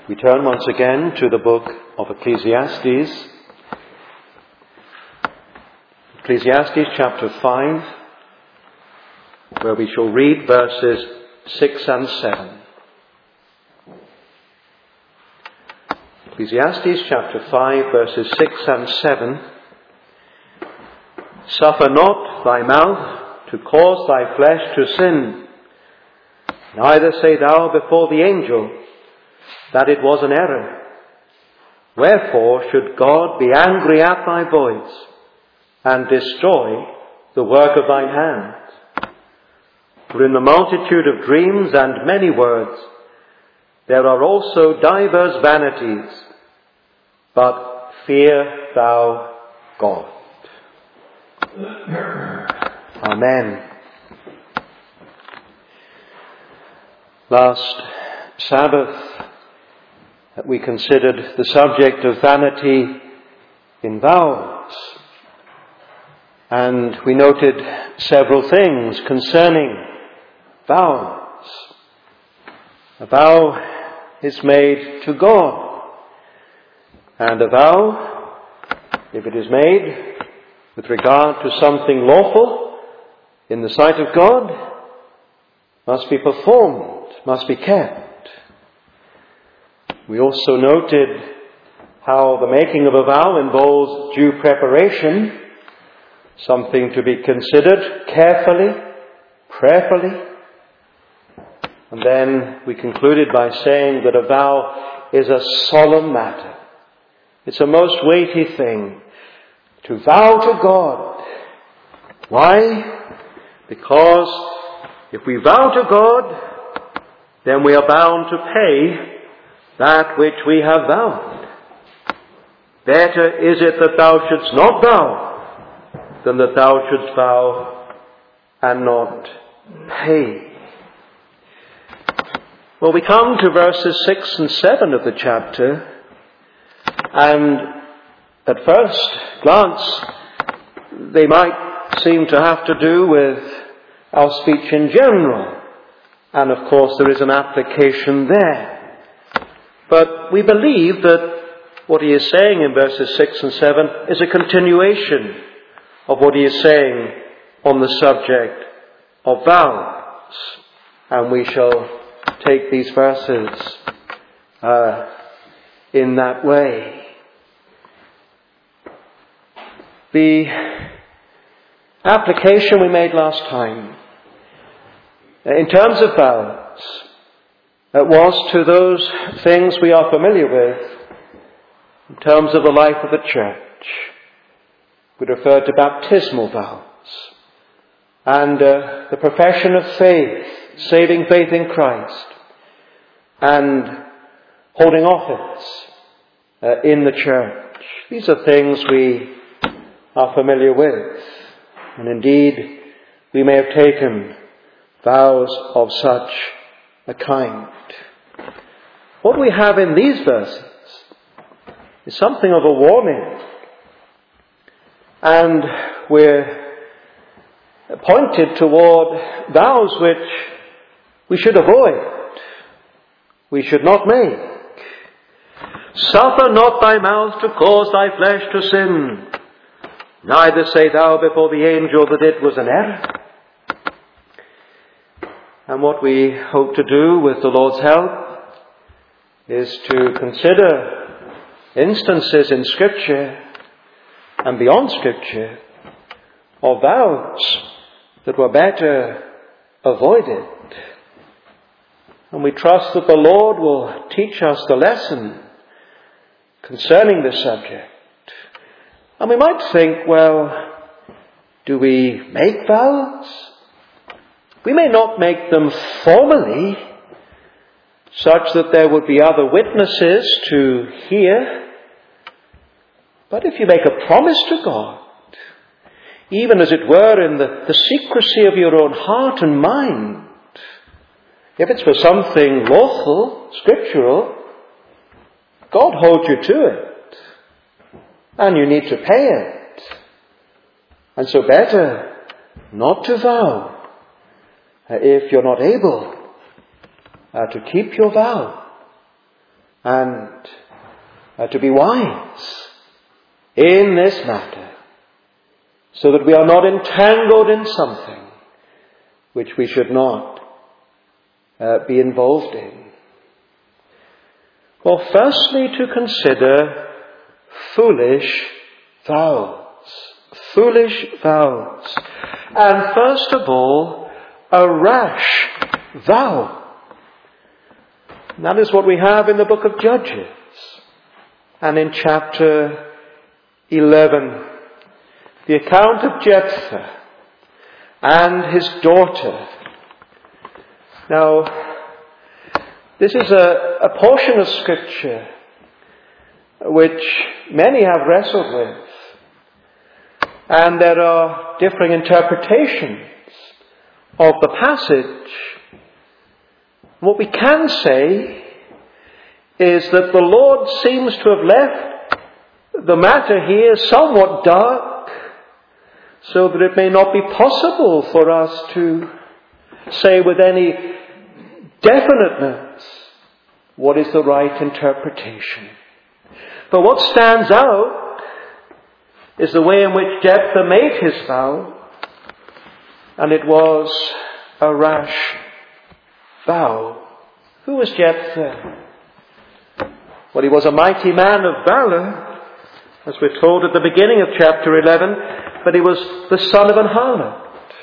We turn once again to the book of Ecclesiastes. Ecclesiastes chapter 5, where we shall read verses 6 and 7. Ecclesiastes chapter 5, verses 6 and 7. Suffer not thy mouth to cause thy flesh to sin, neither say thou before the angel that it was an error. Wherefore should God be angry at thy voice, and destroy the work of thine hands? For in the multitude of dreams and many words there are also divers vanities, but fear thou God. Amen. Last Sabbath we considered the subject of vanity in vows, and we noted several things concerning vows. A vow is made to God, and a vow, if it is made with regard to something lawful in the sight of God, must be performed, must be kept. We also noted how the making of a vow involves due preparation, something to be considered carefully, prayerfully. And then we concluded by saying that a vow is a solemn matter. It's a most weighty thing to vow to God. Why? Because if we vow to God, then we are bound to pay that which we have vowed. Better is it that thou shouldst not vow than that thou shouldst vow and not pay. Well, we come to verses 6 and 7 of the chapter, and at first glance they might seem to have to do with our speech in general, and of course there is an application there. But we believe that what he is saying in verses 6 and 7 is a continuation of what he is saying on the subject of vows. And we shall take these verses in that way. The application we made last time, in terms of vows, was to those things we are familiar with in terms of the life of the church. We referred to baptismal vows and the profession of faith, saving faith in Christ, and holding office in the church. These are things we are familiar with, and indeed we may have taken vows of such a kind. What we have in these verses is something of a warning, and we're pointed toward vows which we should avoid, we should not make. Suffer not thy mouth to cause thy flesh to sin, neither say thou before the angel that it was an error. And what we hope to do with the Lord's help is to consider instances in Scripture and beyond Scripture of vows that were better avoided. And we trust that the Lord will teach us the lesson concerning this subject. And we might think, well, do we make vows? We may not make them formally, such that there would be other witnesses to hear. But if you make a promise to God, even as it were in the secrecy of your own heart and mind, if it's for something lawful, scriptural, God holds you to it, and you need to pay it. And so better not to vow if you're not able to keep your vow, and to be wise in this matter, so that we are not entangled in something which we should not be involved in. Well, firstly, to consider foolish vows. Foolish vows. And first of all, a rash vow. And that is what we have in the book of Judges. And in chapter 11, the account of Jephthah and his daughter. Now, this is a portion of Scripture which many have wrestled with. And there are differing interpretations of the passage. What we can say is that the Lord seems to have left the matter here somewhat dark, so that it may not be possible for us to say with any definiteness what is the right interpretation. But what stands out is the way in which Jephthah made his vow, and it was a rash vow. Who was Jephthah? Well, he was a mighty man of valor, as we're told at the beginning of chapter 11, but he was the son of an harlot.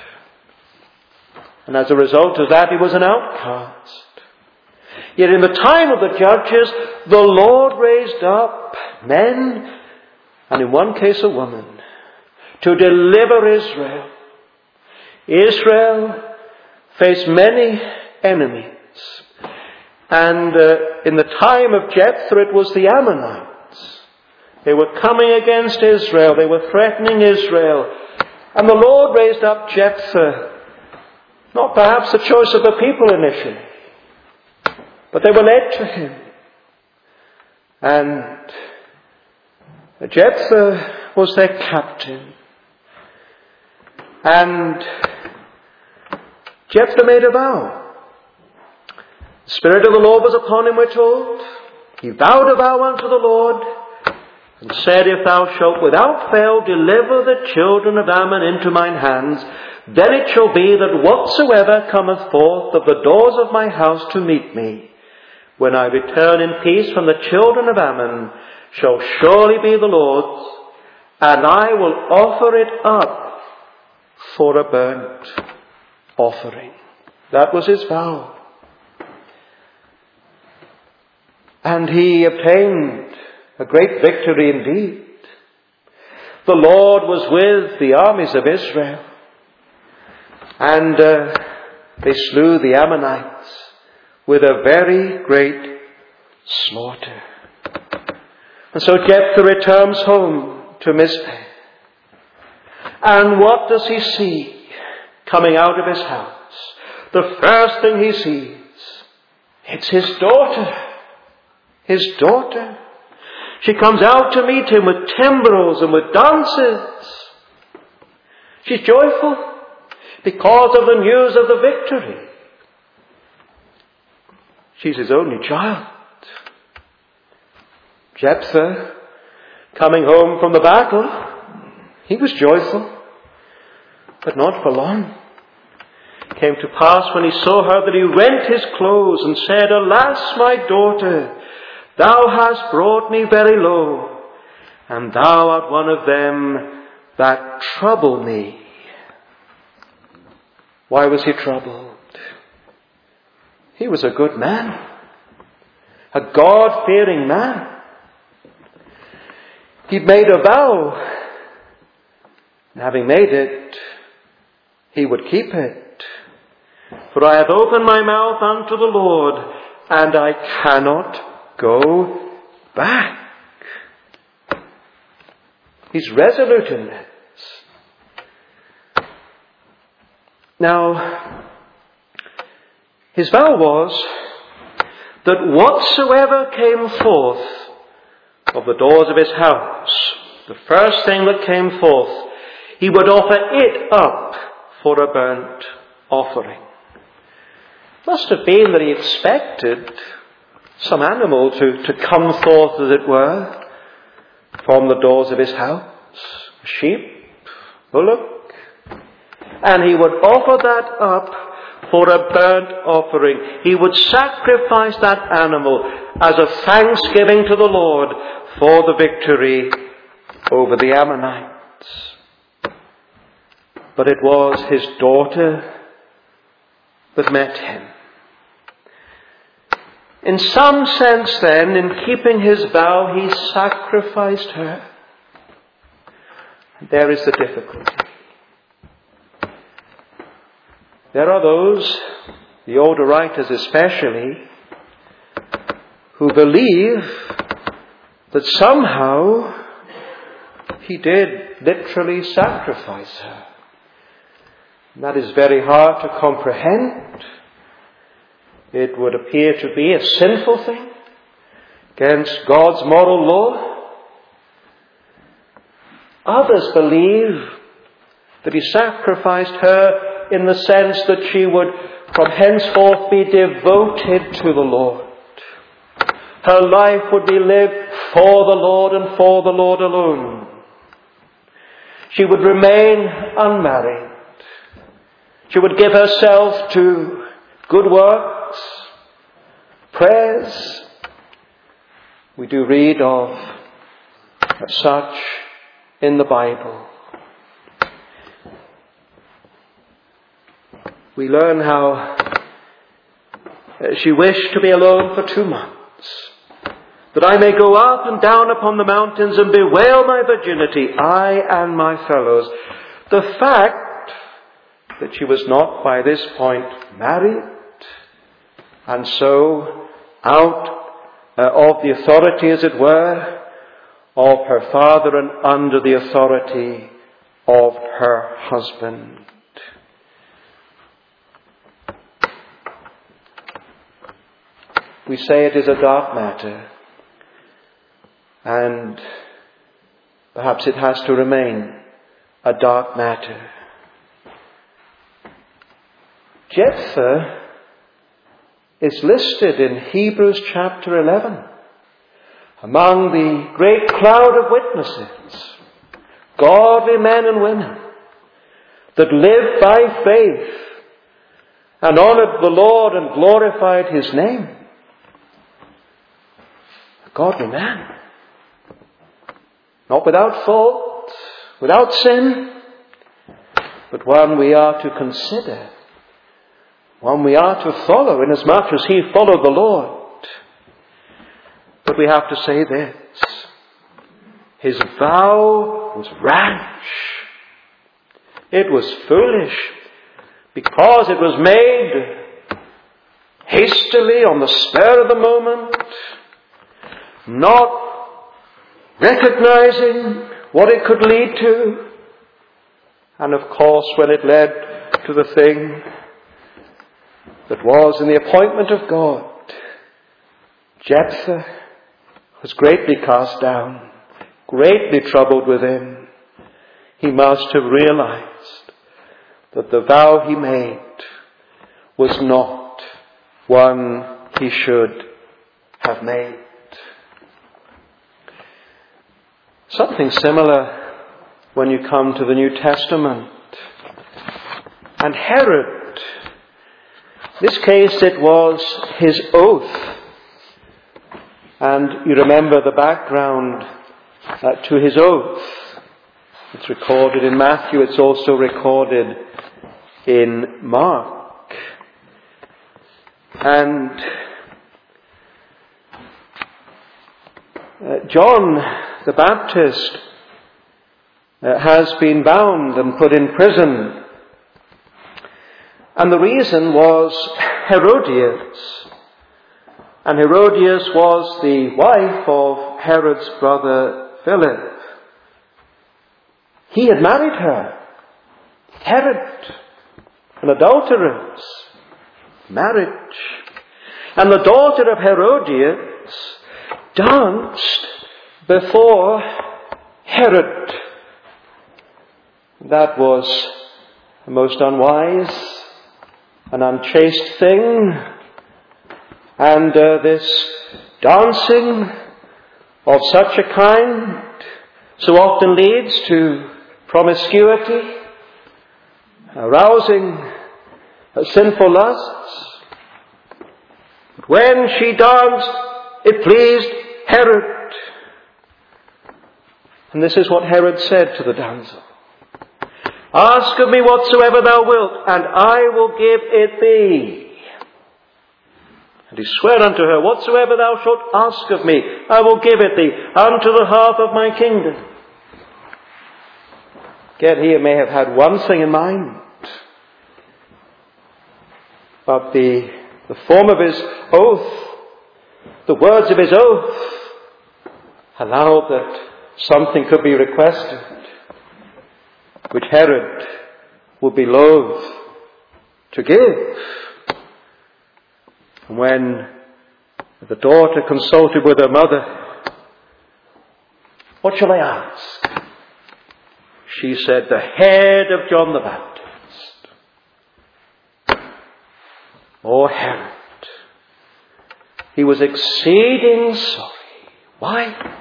And as a result of that, he was an outcast. Yet in the time of the judges, the Lord raised up men, and in one case a woman, to deliver Israel. Israel faced many enemies. And in the time of Jephthah, it was the Ammonites. They were coming against Israel. They were threatening Israel. And the Lord raised up Jephthah, not perhaps the choice of the people initially, but they were led to him. And Jephthah was their captain. And Jephthah made a vow. The Spirit of the Lord was upon him, we're told. He vowed a vow unto the Lord, and said, If thou shalt without fail deliver the children of Ammon into mine hands, then it shall be that whatsoever cometh forth of the doors of my house to meet me, when I return in peace from the children of Ammon, shall surely be the Lord's, and I will offer it up for a burnt offering. That was his vow. And he obtained a great victory indeed. The Lord was with the armies of Israel, and they slew the Ammonites with a very great slaughter. And so Jephthah returns home to Mizpeh. And what does he see coming out of his house? The first thing he sees, it's his daughter. His daughter. She comes out to meet him with timbrels and with dances. She's joyful because of the news of the victory. She's his only child. Jephthah, coming home from the battle, he was joyful, but not for long. It came to pass when he saw her that he rent his clothes and said, Alas, my daughter, thou hast brought me very low, and thou art one of them that trouble me. Why was he troubled? He was a good man, a God-fearing man. He'd made a vow, and having made it, he would keep it. For I have opened my mouth unto the Lord, and I cannot go back. He's resolute in this. Now, his vow was that whatsoever came forth of the doors of his house, the first thing that came forth, he would offer it up for a burnt offering. Must have been that he expected some animal to come forth, as it were, from the doors of his house. A sheep, bullock. And he would offer that up for a burnt offering. He would sacrifice that animal as a thanksgiving to the Lord for the victory over the Ammonites. But it was his daughter that met him. In some sense then, in keeping his vow, he sacrificed her. There is the difficulty. There are those, the older writers especially, who believe that somehow he did literally sacrifice her. And that is very hard to comprehend. It would appear to be a sinful thing against God's moral law. Others believe that he sacrificed her in the sense that she would from henceforth be devoted to the Lord. Her life would be lived for the Lord and for the Lord alone. She would remain unmarried. She would give herself to good works, prayers. We do read of such in the Bible. We learn how she wished to be alone for 2 months, that I may go up and down upon the mountains and bewail my virginity, I and my fellows. The fact that she was not by this point married, and so out of the authority, as it were, of her father and under the authority of her husband. We say it is a dark matter, and perhaps it has to remain a dark matter. Jephthah is listed in Hebrews chapter 11 among the great cloud of witnesses, godly men and women that lived by faith and honoured the Lord and glorified his name. A godly man, not without fault, without sin, but one we are to consider, one we are to follow, inasmuch as he followed the Lord. But we have to say this: his vow was rash. It was foolish, because it was made hastily on the spur of the moment, not recognizing what it could lead to. And of course, when it led to the thing that was in the appointment of God, Jephthah was greatly cast down, greatly troubled within. He must have realized that the vow he made was not one he should have made. Something similar when you come to the New Testament. And Herod, in this case it was his oath. And you remember the background to his oath. It's recorded in Matthew, it's also recorded in Mark. And John the Baptist has been bound and put in prison. And the reason was Herodias. And Herodias was the wife of Herod's brother Philip. He had married her. Herod, an adulteress. Marriage. And the daughter of Herodias danced before Herod. That was a most unwise and unchaste thing. And this Dancing of such a kind so often leads to promiscuity, arousing sinful lusts. But when she danced, it pleased Herod. And this is what Herod said to the damsel. Ask of me whatsoever thou wilt, and I will give it thee. And he sware unto her, whatsoever thou shalt ask of me, I will give it thee, unto the half of my kingdom. Again, he may have had one thing in mind, but the form of his oath, the words of his oath, allowed that something could be requested, which Herod would be loath to give. And when the daughter consulted with her mother, what shall I ask? She said, the head of John the Baptist. Oh, Herod, he was exceeding sorry. Why?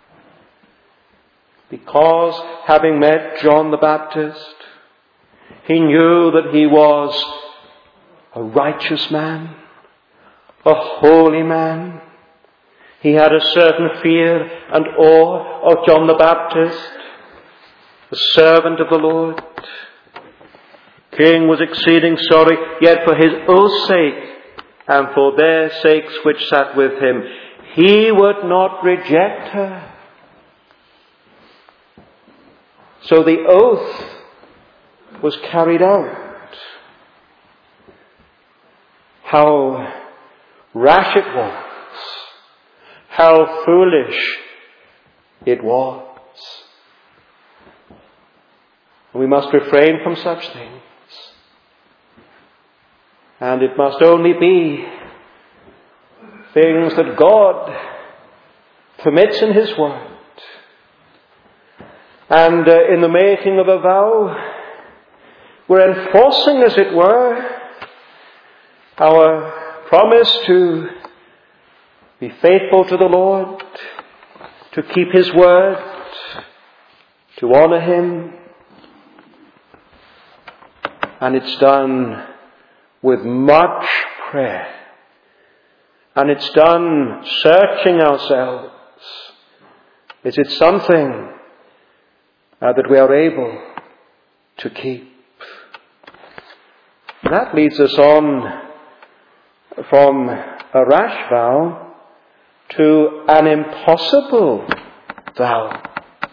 Because having met John the Baptist, he knew that he was a righteous man, a holy man. He had a certain fear and awe of John the Baptist, the servant of the Lord. King was exceeding sorry, yet for his oath's sake and for their sakes which sat with him, he would not reject her. So the oath was carried out. How rash it was. How foolish it was. We must refrain from such things. And it must only be things that God permits in His Word. And in the making of a vow, we're enforcing, as it were, our promise to be faithful to the Lord, to keep His word, to honour Him. And it's done with much prayer. And it's done searching ourselves. Is it something that we are able to keep? That leads us on from a rash vow to an impossible vow.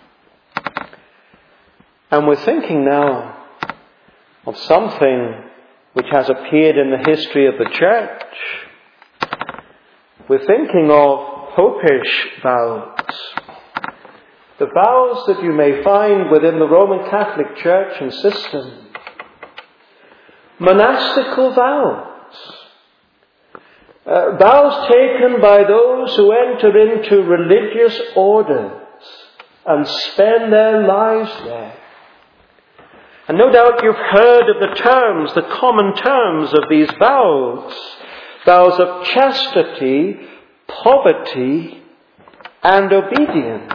And we're thinking now of something which has appeared in the history of the church. We're thinking of popish vows. The vows that you may find within the Roman Catholic Church and system. Monastical vows. Vows taken by those who enter into religious orders and spend their lives there. And no doubt you've heard of the terms, the common terms of these vows. Vows of chastity, poverty, and obedience.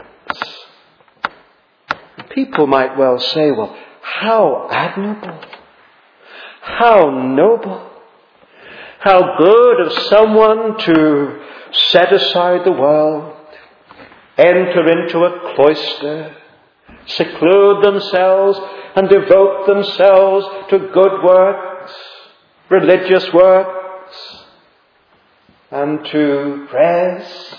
People might well say, well, how admirable, how noble, how good of someone to set aside the world, enter into a cloister, seclude themselves and devote themselves to good works, religious works, and to prayers.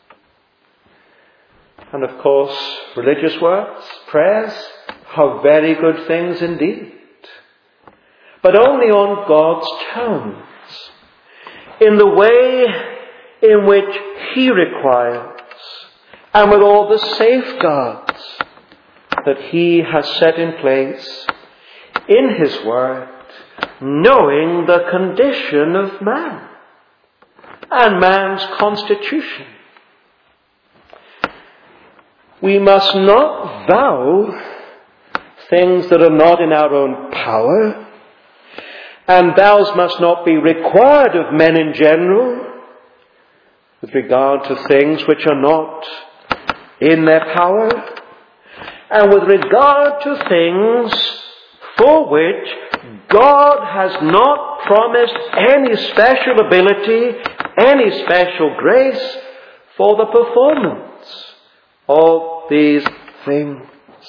And of course, religious works, prayers, are very good things indeed. But only on God's terms, in the way in which He requires, and with all the safeguards that He has set in place in His Word, knowing the condition of man and man's constitution. We must not vow things that are not in our own power, and vows must not be required of men in general. with regard to things which are not in their power, and with regard to things for which God has not promised any special ability, any special grace for the performance of these things.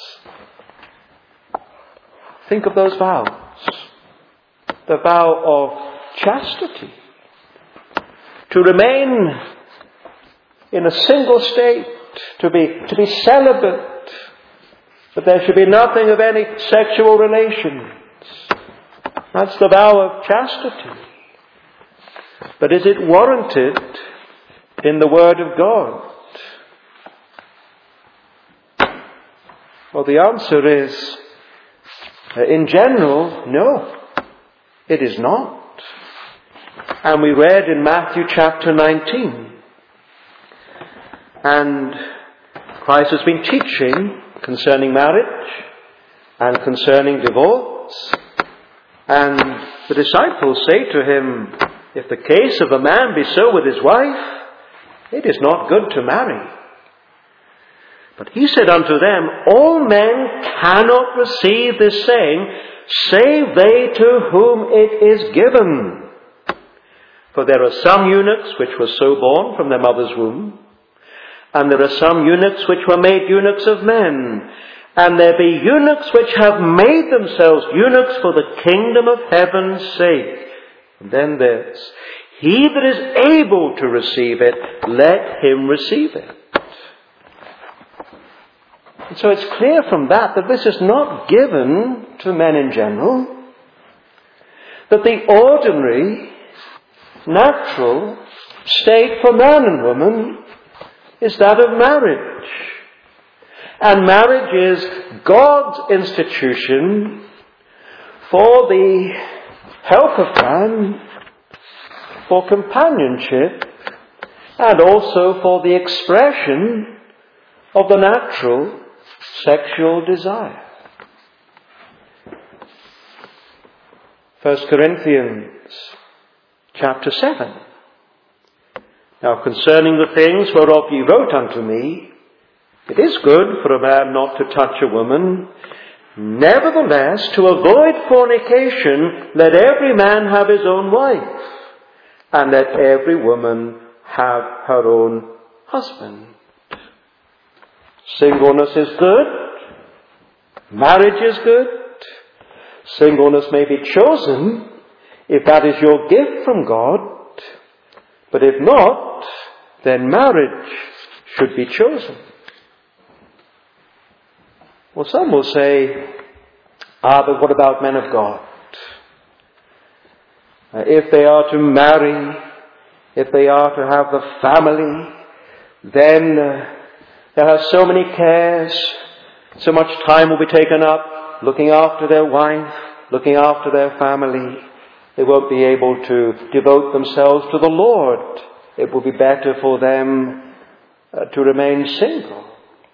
Think of those vows. The vow of chastity. To remain in a single state, to be celibate, but there should be nothing of any sexual relations. That's the vow of chastity. But is it warranted in the Word of God? Well, the answer is, in general, no, it is not. And we read in Matthew chapter 19, and Christ has been teaching concerning marriage and concerning divorce, and the disciples say to him, if the case of a man be so with his wife, it is not good to marry. But he said unto them, all men cannot receive this saying, save they to whom it is given. For there are some eunuchs which were so born from their mother's womb, and there are some eunuchs which were made eunuchs of men, and there be eunuchs which have made themselves eunuchs for the kingdom of heaven's sake. And then there's, he that is able to receive it, let him receive it. And so it's clear from that this is not given to men in general, that the ordinary, natural state for man and woman is that of marriage. And marriage is God's institution for the help of man, for companionship, and also for the expression of the natural sexual desire. 1 Corinthians chapter 7. Now concerning the things whereof ye wrote unto me, it is good for a man not to touch a woman. Nevertheless, to avoid fornication, let every man have his own wife, and let every woman have her own husband. Singleness is good. Marriage is good. Singleness may be chosen if that is your gift from God. But if not, then marriage should be chosen. Well, some will say, but what about men of God? If they are to marry, if they are to have the family, then there are so many cares, so much time will be taken up looking after their wife, looking after their family. They won't be able to devote themselves to the Lord. It will be better for them to remain single.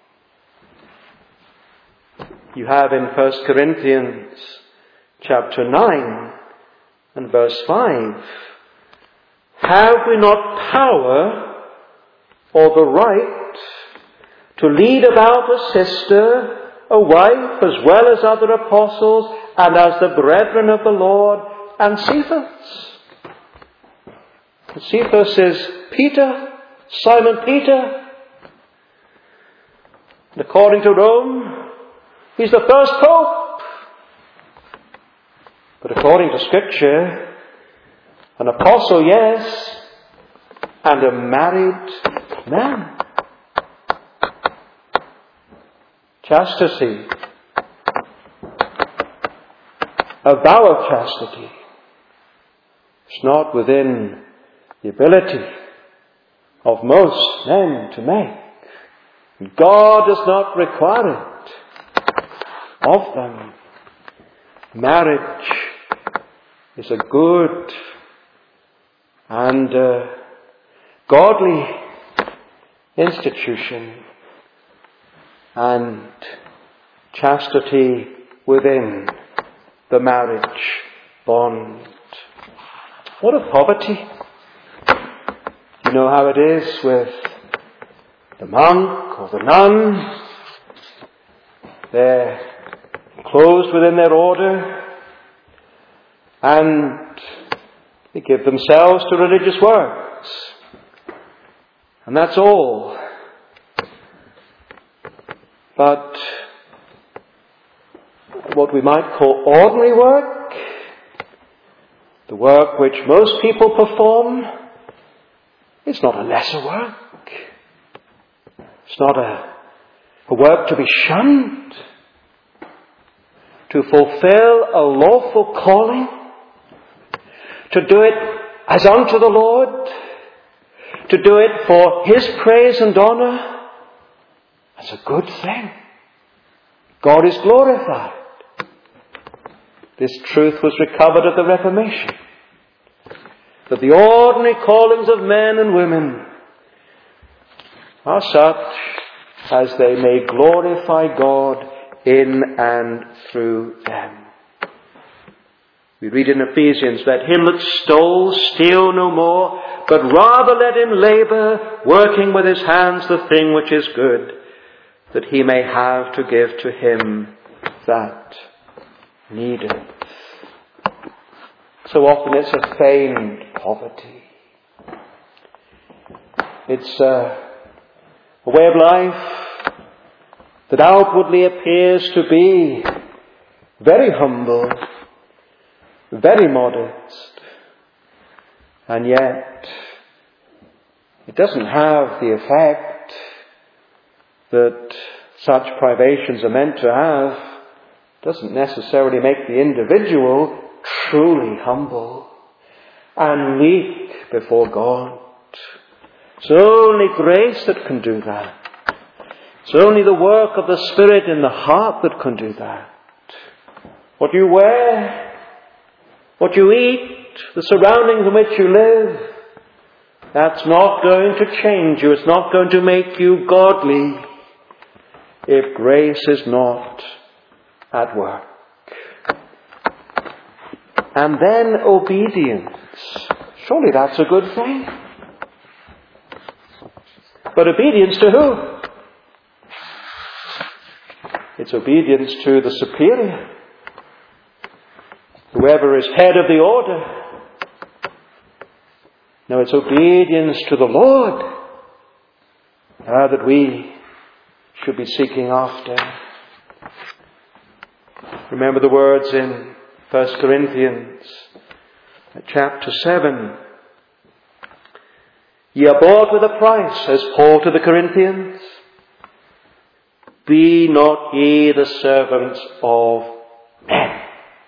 You have in 1 Corinthians chapter 9 and verse 5, have we not power or the right to lead about a sister, a wife, as well as other apostles, and as the brethren of the Lord, and Cephas? Cephas is Peter, Simon Peter. And according to Rome, he's the first pope. But according to Scripture, an apostle, yes, and a married man. Chastity, a vow of chastity, is not within the ability of most men to make. God does not require it of them. Marriage is a good and godly institution, and chastity within the marriage bond. What a poverty! You You know how it is with the monk or the nun. They're closed within their order and they give themselves to religious works. And that's all. But what we might call ordinary work, the work which most people perform, is not a lesser work. It's not a work to be shunned. To fulfill a lawful calling, to do it as unto the Lord, to do it for His praise and honour, that's a good thing. God is glorified. This truth was recovered at the Reformation, that the ordinary callings of men and women are such as they may glorify God in and through them. We read in Ephesians, let him that stole steal no more, but rather let him labour, working with his hands the thing which is good, that he may have to give to him that needeth. So often it's a feigned poverty. It's a way of life that outwardly appears to be very humble, very modest, and yet it doesn't have the effect that such privations are meant to have. It doesn't necessarily make the individual truly humble and meek before God. It's only grace that can do that. It's only the work of the Spirit in the heart that can do that. What you wear, what you eat, the surroundings in which you live, that's not going to change you. It's not going to make you godly if grace is not at work. And then obedience. Surely that's a good thing. But obedience to who? It's obedience to the superior, whoever is head of the order. No, it's obedience to the Lord that we should be seeking after. Remember the words in 1 Corinthians chapter 7. Ye are bought with a price, says Paul to the Corinthians. Be not ye the servants of men.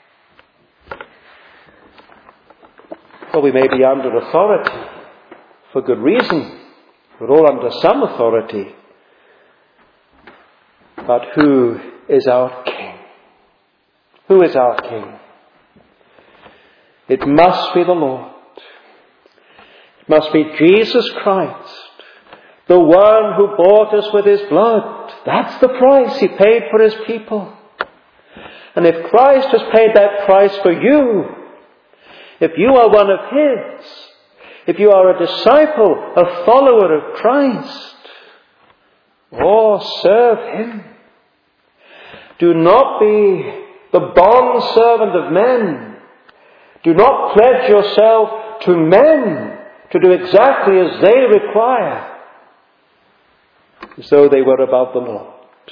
Well, we may be under authority for good reason. We're all under some authority. But who is our King? Who is our King? It must be the Lord. It must be Jesus Christ, the one who bought us with His blood. That's the price He paid for His people. And if Christ has paid that price for you, if you are one of His, if you are a disciple, a follower of Christ, serve Him. Do not be the bond servant of men. Do not pledge yourself to men to do exactly as they require, as though they were above the Lord.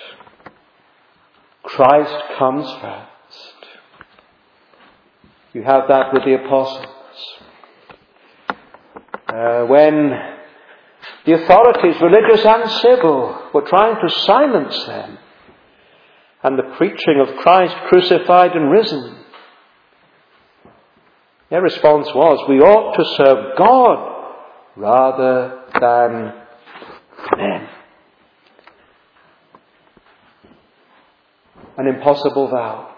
Christ comes first. You have that with the apostles. When the authorities, religious and civil, were trying to silence them, and the preaching of Christ crucified and risen, their response was, we ought to serve God rather than men. An impossible vow.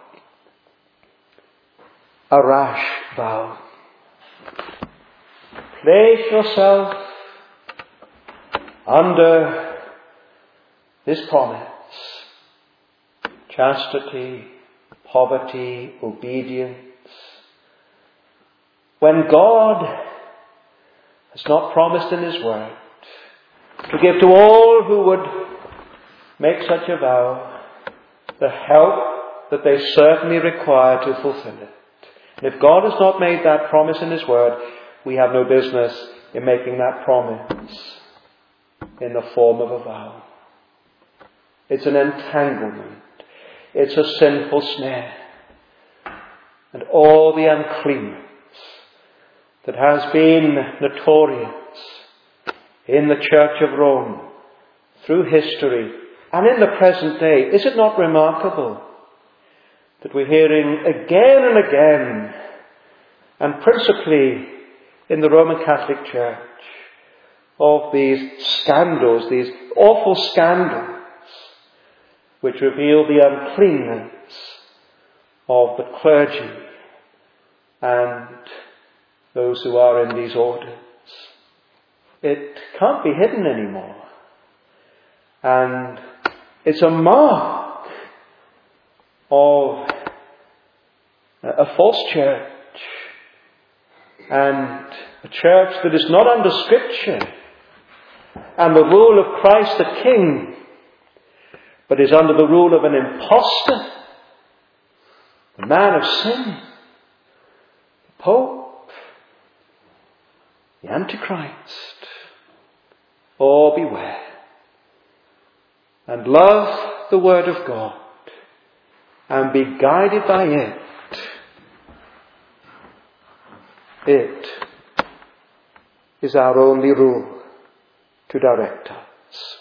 A rash vow. Place yourself under this promise. Chastity, poverty, obedience. When God has not promised in His word to give to all who would make such a vow the help that they certainly require to fulfill it. And if God has not made that promise in His word, we have no business in making that promise in the form of a vow. It's an entanglement. It's a sinful snare. And all the uncleanness that has been notorious in the Church of Rome through history and in the present day, is it not remarkable that we're hearing again and again, and principally in the Roman Catholic Church, of these scandals, these awful scandals, which reveal the uncleanness of the clergy and those who are in these orders. It can't be hidden anymore. And it's a mark of a false church, and a church that is not under Scripture and the rule of Christ the King, but is under the rule of an impostor, the man of sin, the Pope, the Antichrist. Oh, beware. And love the Word of God and be guided by it. It is our only rule to direct us.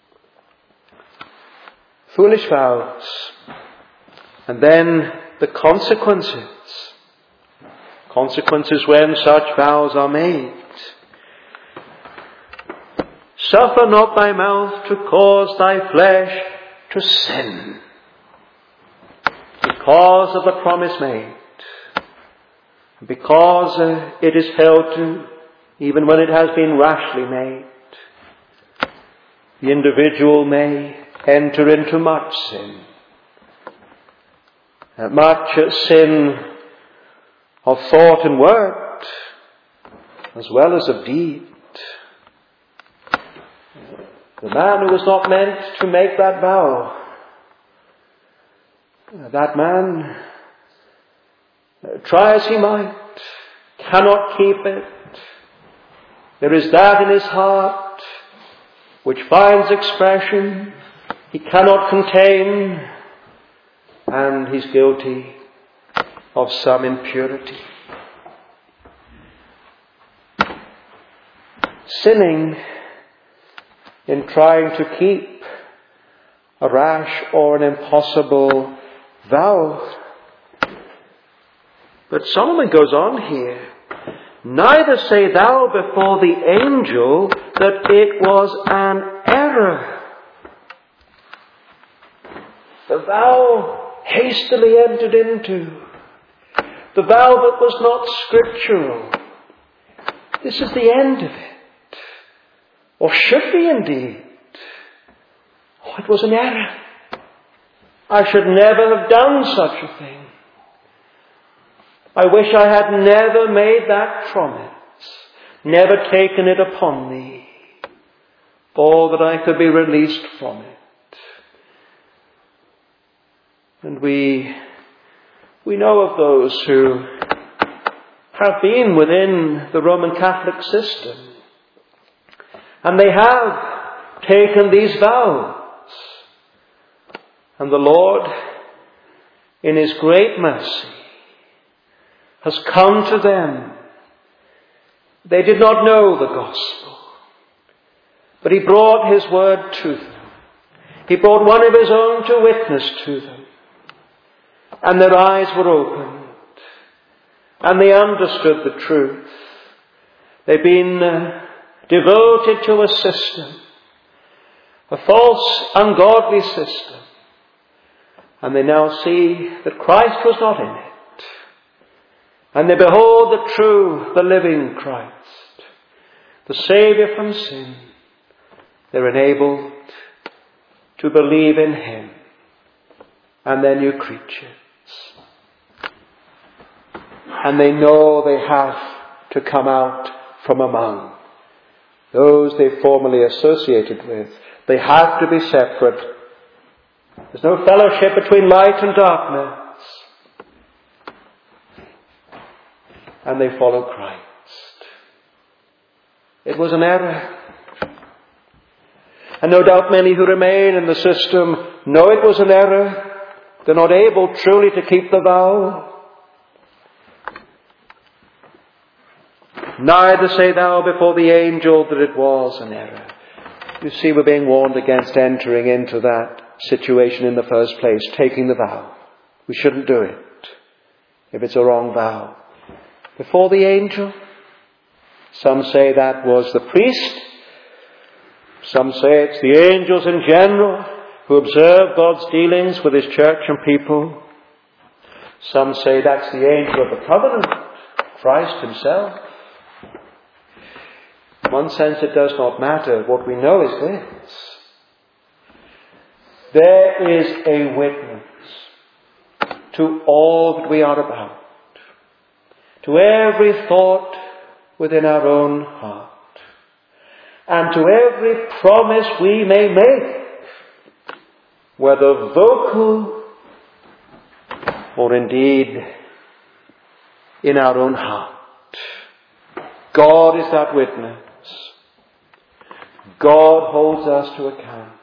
Foolish vows, and then the consequences. Consequences when such vows are made. Suffer not thy mouth to cause thy flesh to sin, because of the promise made, because it is held to, even when it has been rashly made. The individual may enter into much sin. Much sin of thought and word, as well as of deed. The man who was not meant to make that vow, that man, try as he might, cannot keep it. There is that in his heart which finds expression he cannot contain, and he's guilty of some impurity. Sinning in trying to keep a rash or an impossible vow. But Solomon goes on here. Neither say thou before the angel that it was an error. The vow hastily entered into. The vow that was not scriptural. This is the end of it. Or should be indeed. Oh, it was an error. I should never have done such a thing. I wish I had never made that promise, never taken it upon me, or that I could be released from it. And we know of those who have been within the Roman Catholic system, and they have taken these vows. And the Lord, in His great mercy, has come to them. They did not know the gospel, but He brought His word to them. He brought one of His own to witness to them. And their eyes were opened, and they understood the truth. They've been devoted to a system, a false, ungodly system. And they now see that Christ was not in it. And they behold the true, the living Christ, the Saviour from sin. They're enabled to believe in Him and their new creatures. And they know they have to come out from among those they formerly associated with. They have to be separate. There's no fellowship between light and darkness. And they follow Christ. It was an error. And no doubt many who remain in the system know it was an error. They're not able truly to keep the vow. Neither say thou before the angel that it was an error. You see, we're being warned against entering into that situation in the first place, taking the vow. We shouldn't do it if it's a wrong vow. Before the angel, some say that was the priest. Some say it's the angels in general who observe God's dealings with His church and people. Some say that's the angel of the covenant, Christ Himself. In one sense it does not matter. What we know is this. There is a witness to all that we are about, to every thought within our own heart, and to every promise we may make, whether vocal or indeed in our own heart. God is that witness. God holds us to account.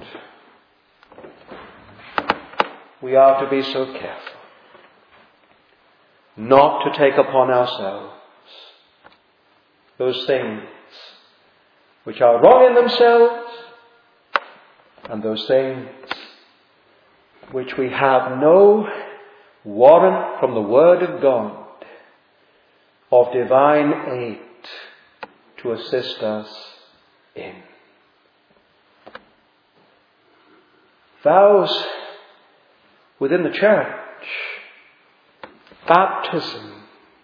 We are to be so careful not to take upon ourselves those things which are wrong in themselves and those things which we have no warrant from the Word of God of divine aid to assist us in. Vows within the church, baptism,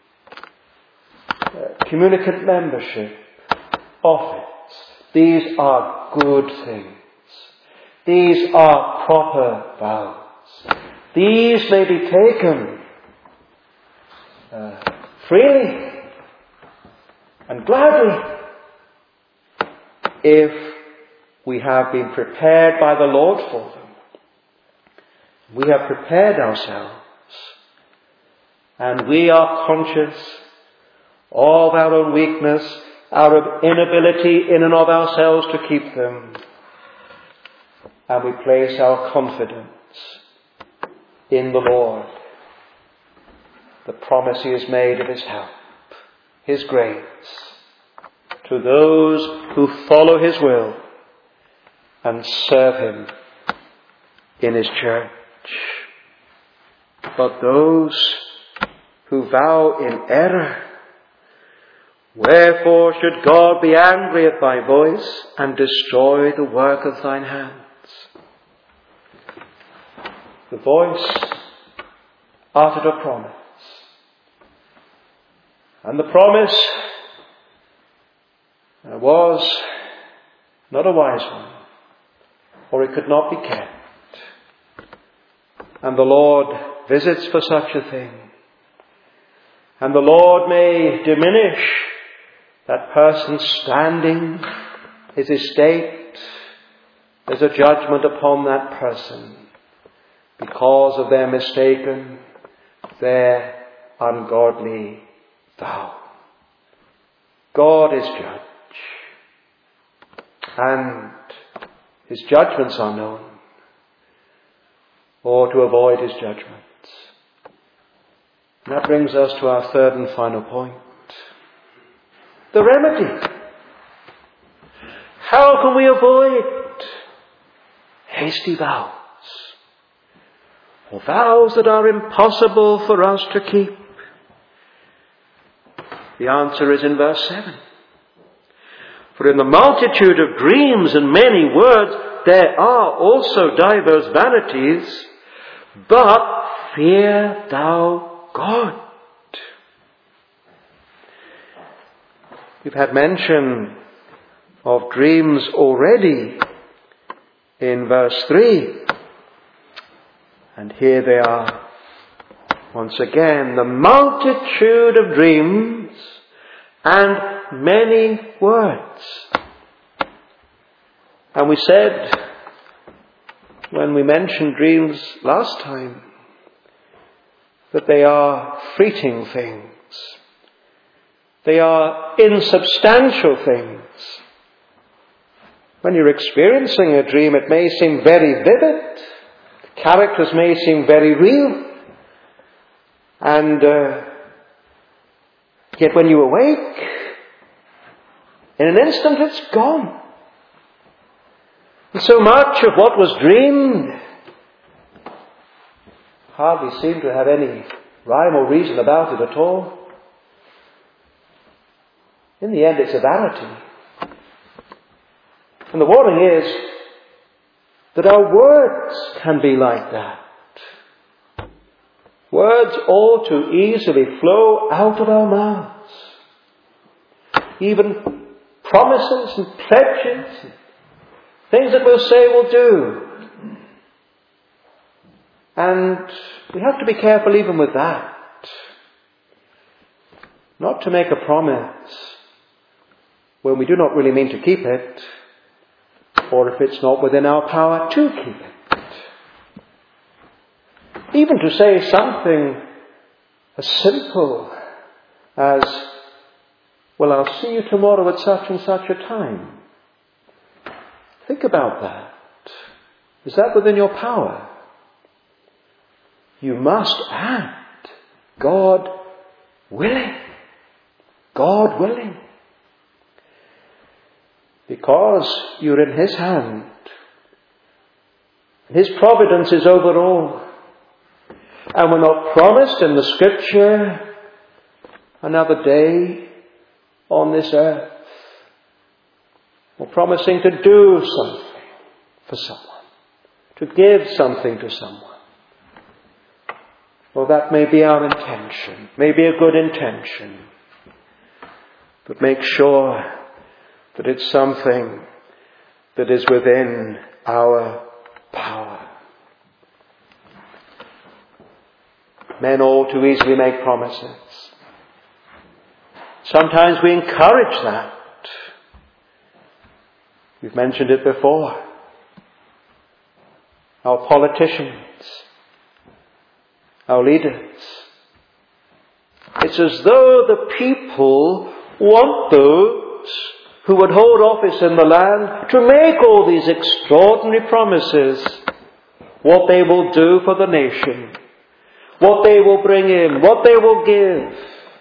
communicant membership, office, these are good things. These are proper vows. These may be taken freely and gladly if we have been prepared by the Lord for them. We have prepared ourselves, and we are conscious of our own weakness, our inability in and of ourselves to keep them, and we place our confidence in the Lord, the promise He has made of His help, His grace, to those who follow His will and serve Him in His church. But those who vow in error, wherefore should God be angry at thy voice and destroy the work of thine hands? The voice uttered a promise, and the promise was not a wise one, or it could not be kept. And the Lord visits for such a thing. And the Lord may diminish that person's standing, his estate. There's a judgment upon that person because of their mistaken, their ungodly vow. God is judge, and His judgments are known, or to avoid His judgments. And that brings us to our third and final point. The remedy. How can we avoid hasty vows? Or vows that are impossible for us to keep? The answer is in verse 7. For in the multitude of dreams and many words there are also divers vanities, but fear thou God. We've had mention of dreams already in verse 3. And here they are once again. The multitude of dreams and many words. And we said, when we mentioned dreams last time, that they are fleeting things. They are insubstantial things. When you're experiencing a dream, it may seem very vivid. The characters may seem very real. And yet when you awake, in an instant it's gone. And so much of what was dreamed hardly seemed to have any rhyme or reason about it at all. In the end, it's a vanity. And the warning is that our words can be like that. Words all too easily flow out of our mouths. Even promises and pledges, and things that we'll say we'll do. And we have to be careful even with that. Not to make a promise when we do not really mean to keep it, or if it's not within our power to keep it. Even to say something as simple as, well, I'll see you tomorrow at such and such a time. Think about that. Is that within your power? You must act. God willing. God willing. Because you're in His hand. His providence is over all. And we're not promised in the Scripture another day on this earth. We're promising to do something for someone. To give something to someone. Well, that may be our intention. May be a good intention. But make sure that it's something that is within our power. Men all too easily make promises. Sometimes we encourage that. We've mentioned it before. Our politicians, our leaders. It's as though the people want those who would hold office in the land to make all these extraordinary promises. What they will do for the nation. What they will bring in. What they will give.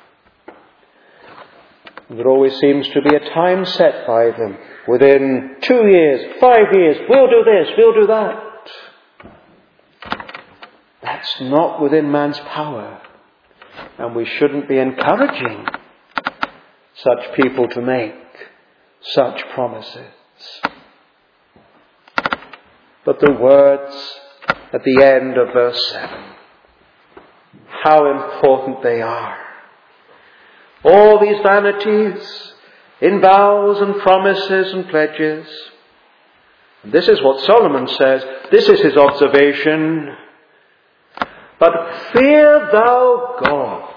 And there always seems to be a time set by them. Within 2 years, 5 years, we'll do this, we'll do that. That's not within man's power. And we shouldn't be encouraging such people to make such promises. But the words at the end of verse 7, how important they are. All these vanities in vows and promises and pledges. And this is what Solomon says. This is his observation. But fear thou God.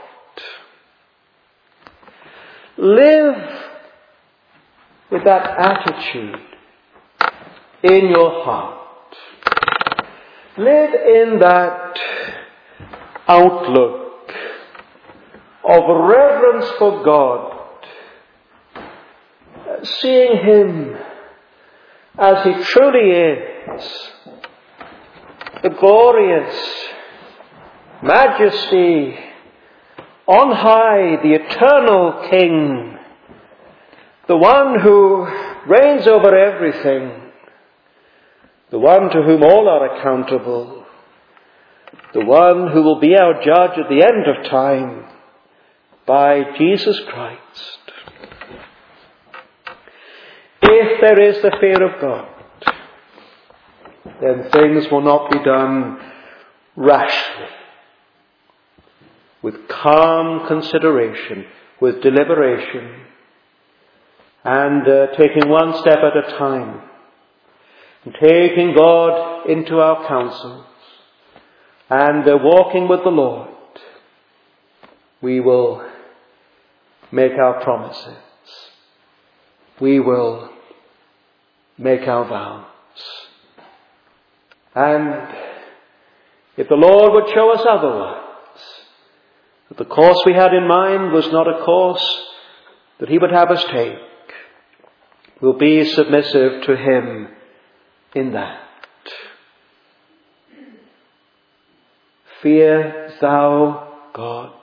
Live with that attitude in your heart. Live in that outlook of reverence for God, seeing Him as He truly is, the glorious majesty on high, the eternal King, the one who reigns over everything, the one to whom all are accountable, the one who will be our judge at the end of time, by Jesus Christ. If there is the fear of God, then things will not be done rashly, with calm consideration, with deliberation, and taking one step at a time, and taking God into our counsels, and walking with the Lord. We will make our promises. We will make our vows. And if the Lord would show us otherwise, that the course we had in mind was not a course that He would have us take, we'll be submissive to Him in that. Fear thou God.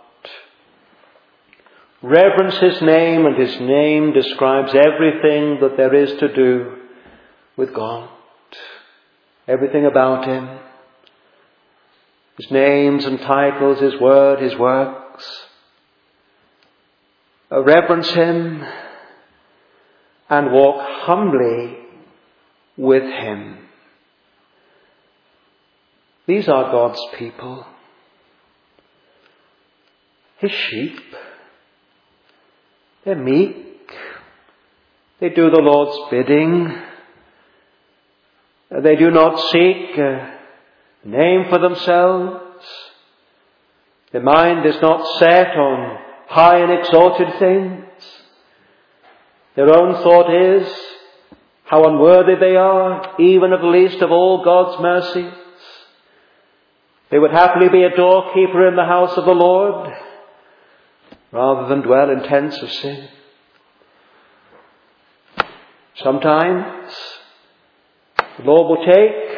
Reverence His name, and His name describes everything that there is to do with God. Everything about Him. His names and titles, His word, His works. Reverence Him and walk humbly with Him. These are God's people. His sheep. They're meek. They do the Lord's bidding. They do not seek a name for themselves. Their mind is not set on high and exalted things. Their own thought is how unworthy they are, even of the least of all God's mercies. They would happily be a doorkeeper in the house of the Lord, rather than dwell in tents of sin. Sometimes the Lord will take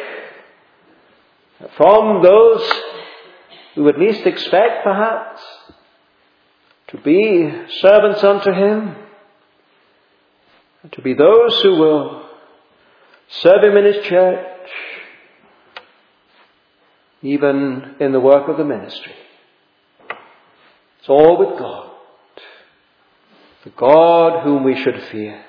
from those who would least expect, perhaps, to be servants unto Him, to be those who will serve Him in His church, even in the work of the ministry. It's all with God. The God whom we should fear.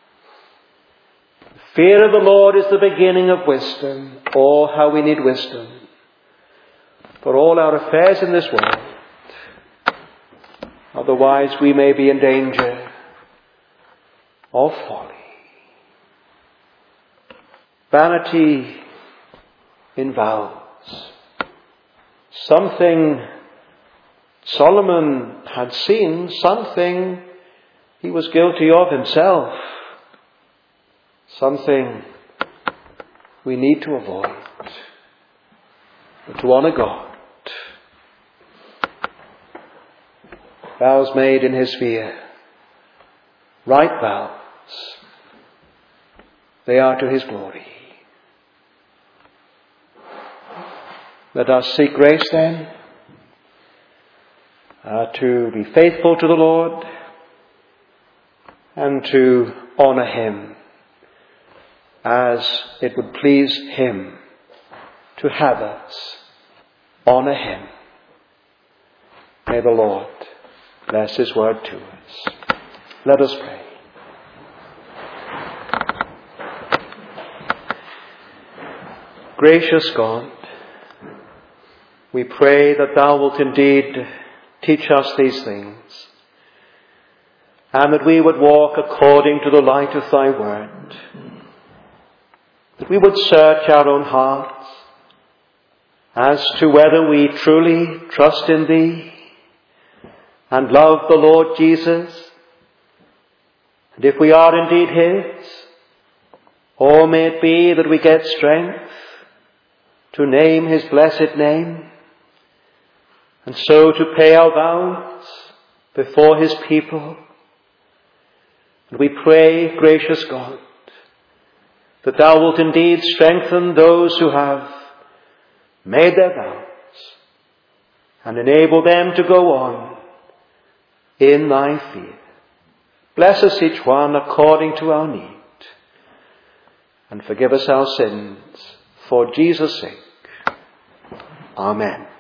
The fear of the Lord is the beginning of wisdom. Oh, how we need wisdom for all our affairs in this world. Otherwise we may be in danger of folly. Vanity in vows. Something Solomon had seen, something he was guilty of himself, something we need to avoid, but to honour God. Vows made in His fear, right vows, they are to His glory. Let us seek grace then, to be faithful to the Lord and to honour Him as it would please Him to have us honour Him. May the Lord bless His word to us. Let us pray. Gracious God, we pray that Thou wilt indeed teach us these things, and that we would walk according to the light of Thy word, that we would search our own hearts as to whether we truly trust in Thee and love the Lord Jesus, and if we are indeed His, or may it be that we get strength to name His blessed name, and so to pay our vows before His people. And we pray, gracious God, that Thou wilt indeed strengthen those who have made their vows and enable them to go on in Thy fear. Bless us each one according to our need, and forgive us our sins for Jesus' sake. Amen.